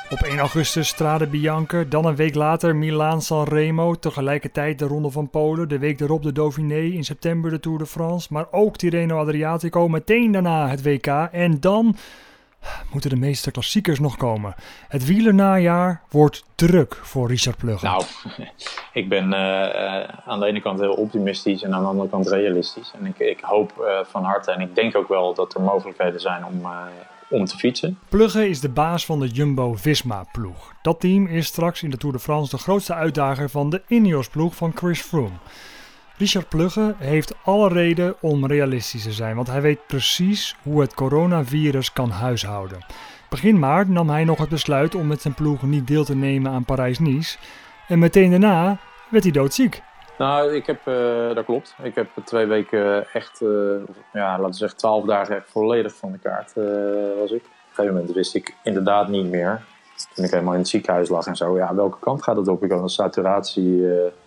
Op 1 augustus Strade Bianche, dan een week later Milaan-San Remo, tegelijkertijd de Ronde van Polen, de week erop de Dauphiné, in september de Tour de France, maar ook Tirreno Adriatico, meteen daarna het WK en dan moeten de meeste klassiekers nog komen. Het wielernajaar wordt druk voor Richard Plugge. Nou, ik ben aan de ene kant heel optimistisch en aan de andere kant realistisch. En ik hoop van harte en ik denk ook wel dat er mogelijkheden zijn om te fietsen. Plugge is de baas van de Jumbo-Visma-ploeg. Dat team is straks in de Tour de France de grootste uitdager van de Ineos-ploeg van Chris Froome. Richard Plugge heeft alle reden om realistisch te zijn, want hij weet precies hoe het coronavirus kan huishouden. Begin maart nam hij nog het besluit om met zijn ploeg niet deel te nemen aan Parijs-Nice. En meteen daarna werd hij doodziek. Nou, dat klopt. Ik heb 2 weken echt, laten we zeggen 12 dagen echt volledig van de kaart was ik. Op een gegeven moment wist ik inderdaad niet meer, toen ik helemaal in het ziekenhuis lag en zo, welke kant gaat het op? Ik had een saturatie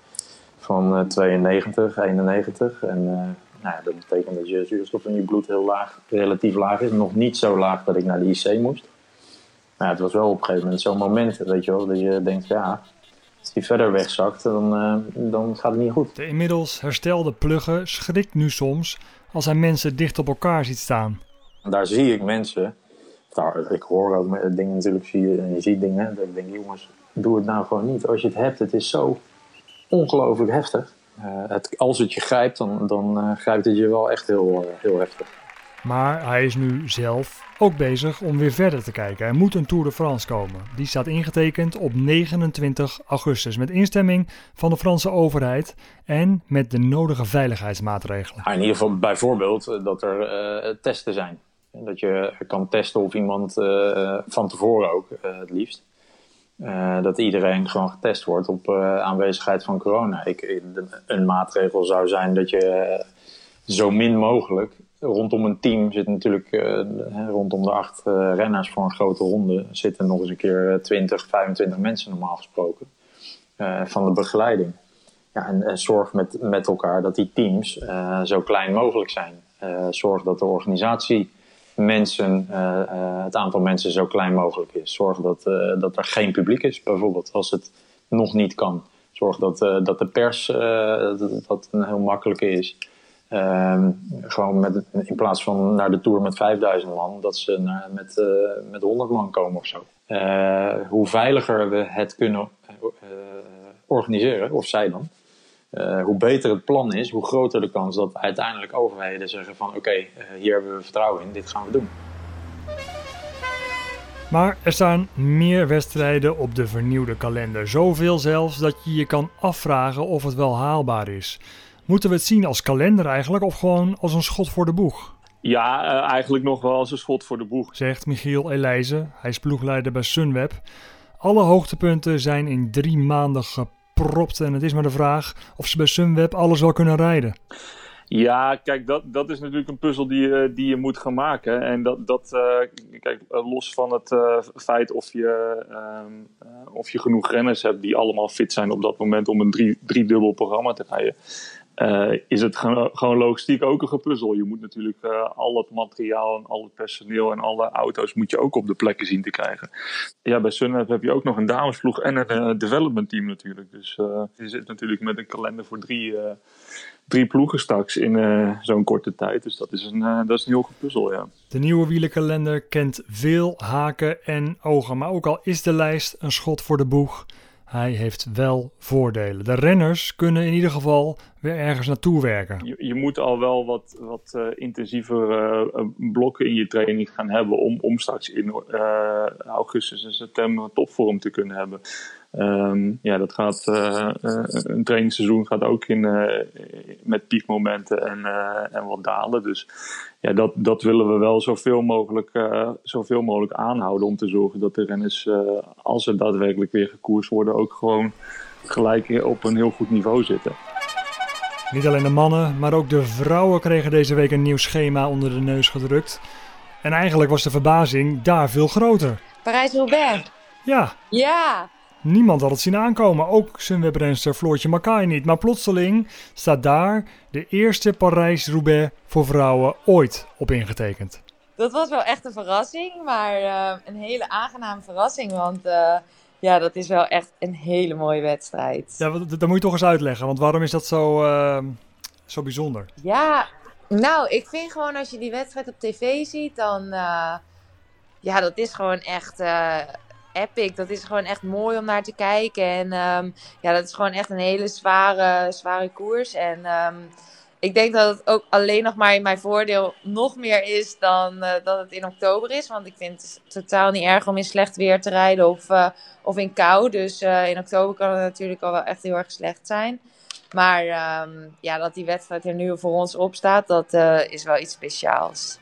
van 92, 91 en dat betekent dat je zuurstof in je bloed relatief laag is. Nog niet zo laag dat ik naar de IC moest. Het was wel op een gegeven moment zo'n moment, weet je wel, dat je denkt, als die verder wegzakt, dan gaat het niet goed. De inmiddels herstelde Plugge schrikt nu soms als hij mensen dicht op elkaar ziet staan. Daar zie ik mensen, ik hoor ook dingen natuurlijk, je ziet dingen, dat ik denk, jongens, doe het nou gewoon niet. Als je het hebt, het is zo ongelooflijk heftig. Als het je grijpt, dan grijpt het je wel echt heel, heel heftig. Maar hij is nu zelf ook bezig om weer verder te kijken. Er moet een Tour de France komen. Die staat ingetekend op 29 augustus met instemming van de Franse overheid en met de nodige veiligheidsmaatregelen. In ieder geval bijvoorbeeld dat er testen zijn. Dat je kan testen of iemand van tevoren ook het liefst. Dat iedereen gewoon getest wordt op aanwezigheid van corona. Een maatregel zou zijn dat je zo min mogelijk rondom een team zit natuurlijk rondom de 8 renners voor een grote ronde zitten nog eens een keer 20, 25 mensen normaal gesproken van de begeleiding. En zorg met elkaar dat die teams zo klein mogelijk zijn. Zorg dat de organisatie het aantal mensen zo klein mogelijk is. Zorg dat er geen publiek is, bijvoorbeeld, als het nog niet kan. Zorg dat de pers dat een heel makkelijke is. Gewoon in plaats van naar de Tour met 5000 man, dat ze met 100 man komen of zo. Hoe veiliger we het kunnen organiseren, of zij dan, hoe beter het plan is, hoe groter de kans dat uiteindelijk overheden zeggen van oké, hier hebben we vertrouwen in, dit gaan we doen. Maar er staan meer wedstrijden op de vernieuwde kalender. Zoveel zelfs dat je je kan afvragen of het wel haalbaar is. Moeten we het zien als kalender eigenlijk of gewoon als een schot voor de boeg? Ja, eigenlijk nog wel als een schot voor de boeg. Zegt Michiel Elijzen, hij is ploegleider bij Sunweb. Alle hoogtepunten zijn in 3 maanden gepropt en het is maar de vraag of ze bij Sunweb alles wel kunnen rijden. Ja, kijk, dat is natuurlijk een puzzel die je moet gaan maken. En kijk, los van het feit of je genoeg renners hebt die allemaal fit zijn op dat moment om een driedubbel programma te rijden, is het gewoon logistiek ook een gepuzzel. Je moet natuurlijk al het materiaal en al het personeel en alle auto's moet je ook op de plekken zien te krijgen. Ja, bij Sunweb heb je ook nog een damesploeg en een development team natuurlijk. Dus je zit natuurlijk met een kalender voor 3 ploegen straks in zo'n korte tijd. Dus dat is een heel gepuzzel, ja. De nieuwe wielerkalender kent veel haken en ogen. Maar ook al is de lijst een schot voor de boeg, hij heeft wel voordelen. De renners kunnen in ieder geval weer ergens naartoe werken. Je moet al wel wat intensiever blokken in je training gaan hebben om straks in augustus en september topvorm te kunnen hebben. Dat gaat een trainingsseizoen gaat ook met piekmomenten en wat dalen. Dus ja, dat willen we wel zoveel mogelijk aanhouden om te zorgen dat de renners, als ze daadwerkelijk weer gekoerst worden, ook gewoon gelijk op een heel goed niveau zitten. Niet alleen de mannen, maar ook de vrouwen kregen deze week een nieuw schema onder de neus gedrukt. En eigenlijk was de verbazing daar veel groter. Parijs-Roubaix. Ja. Niemand had het zien aankomen, ook Sunweb-renster Floortje Mackay niet. Maar plotseling staat daar de eerste Parijs-Roubaix voor vrouwen ooit op ingetekend. dat was wel echt een verrassing. Maar een hele aangename verrassing. Want dat is wel echt een hele mooie wedstrijd. Ja, dat moet je toch eens uitleggen. Want waarom is dat zo bijzonder? Ja, nou, ik vind gewoon als je die wedstrijd op tv ziet, dan dat is gewoon echt epic. Dat is gewoon echt mooi om naar te kijken. En dat is gewoon echt een hele zware koers. En ik denk dat het ook alleen nog maar in mijn voordeel nog meer is dan dat het in oktober is. Want ik vind het totaal niet erg om in slecht weer te rijden of in kou. Dus in oktober kan het natuurlijk al wel echt heel erg slecht zijn. Maar dat die wedstrijd er nu voor ons op staat, dat is wel iets speciaals.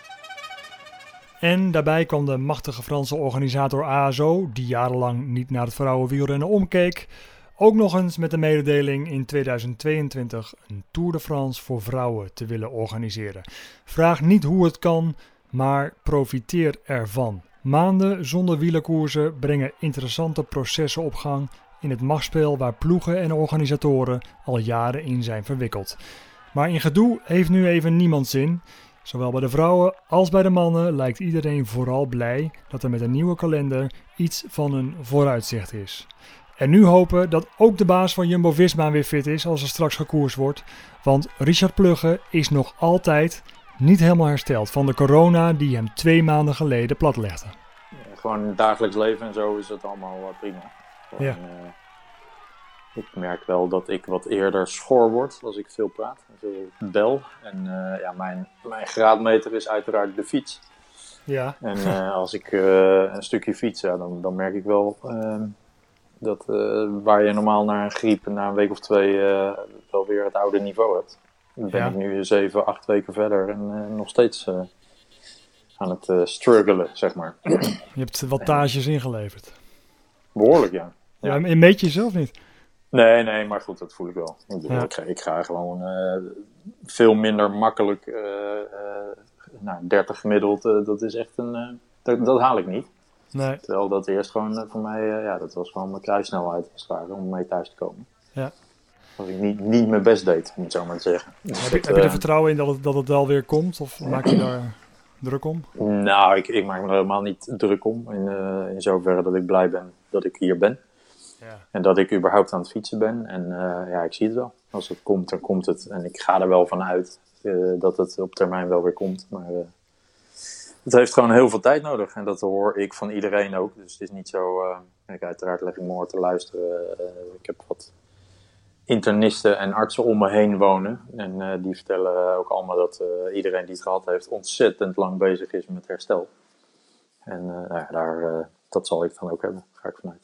En daarbij kwam de machtige Franse organisator ASO, die jarenlang niet naar het vrouwenwielrennen omkeek, ook nog eens met de mededeling in 2022 een Tour de France voor vrouwen te willen organiseren. Vraag niet hoe het kan, maar profiteer ervan. Maanden zonder wielerkoersen brengen interessante processen op gang in het machtsspel waar ploegen en organisatoren al jaren in zijn verwikkeld. Maar in gedoe heeft nu even niemand zin. Zowel bij de vrouwen als bij de mannen lijkt iedereen vooral blij dat er met een nieuwe kalender iets van een vooruitzicht is. En nu hopen dat ook de baas van Jumbo-Visma weer fit is als er straks gekoerst wordt. Want Richard Plugge is nog altijd niet helemaal hersteld van de corona die hem 2 maanden geleden platlegde. Ja, gewoon in het dagelijks leven en zo is het allemaal prima. Gewoon, ja. Ik merk wel dat ik wat eerder schor word als ik veel praat en veel bel. En mijn graadmeter is uiteraard de fiets. Ja. En als ik een stukje fiets, dan merk ik wel dat waar je normaal na een griep na een week of 2 wel weer het oude niveau hebt. Dan ben ik nu 7, 8 weken verder en nog steeds aan het struggelen, zeg maar. Je hebt wattages ingeleverd. Behoorlijk, ja. Ja, meet je jezelf niet? Nee, maar goed, dat voel ik wel. Ik ga gewoon veel minder makkelijk 30 gemiddeld. Dat is echt dat haal ik niet. Nee. Terwijl dat eerst gewoon voor mij, dat was gewoon mijn kruissnelheid als het ware, om mee thuis te komen. Ja. Als ik niet mijn best deed, om het zo maar te zeggen. Dus heb je er vertrouwen in dat het wel weer komt? Of maak je daar druk om? Nou, ik maak me er helemaal niet druk om. In zoverre dat ik blij ben dat ik hier ben. Ja. En dat ik überhaupt aan het fietsen ben. En ik zie het wel. Als het komt, dan komt het. En ik ga er wel van uit dat het op termijn wel weer komt. Maar het heeft gewoon heel veel tijd nodig. En dat hoor ik van iedereen ook. Dus het is niet zo... uiteraard leg ik me oor te luisteren. Ik heb wat internisten en artsen om me heen wonen. En die vertellen ook allemaal dat iedereen die het gehad heeft ontzettend lang bezig is met herstel. En dat zal ik dan ook hebben. Ga ik vanuit.